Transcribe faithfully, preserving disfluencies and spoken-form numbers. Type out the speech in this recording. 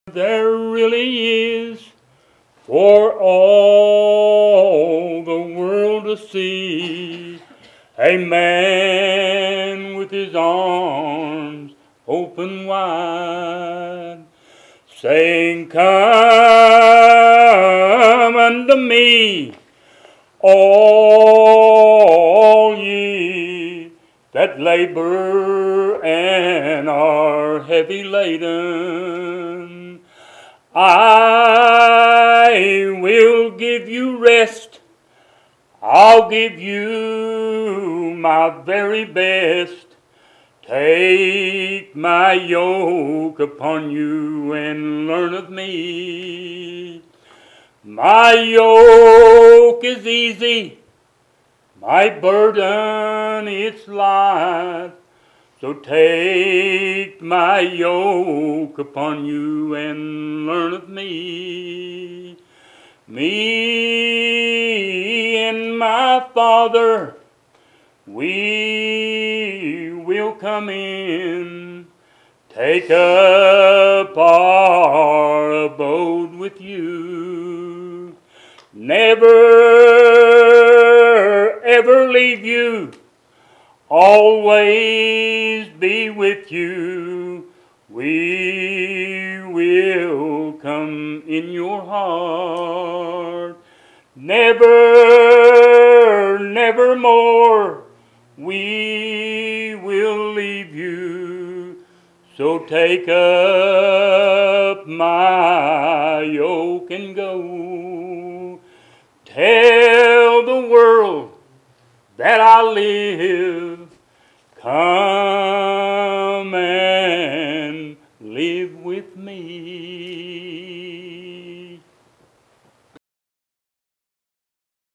there really is for all the world to see. A man with his arms open wide, saying, "Come unto me, all ye that labor and are heavy laden. I will give you rest. I'll give you my very best. Take my yoke upon you and learn of me. My yoke is easy, my burden it's light. So take my yoke upon you and learn of me. Me and my Father, we will come in, take up our abode with you. Never ever leave you, always be with you. We will come in your heart. Never, never more we will leave you. So take up my yoke and go. Tell the world that I live. Come and live with me.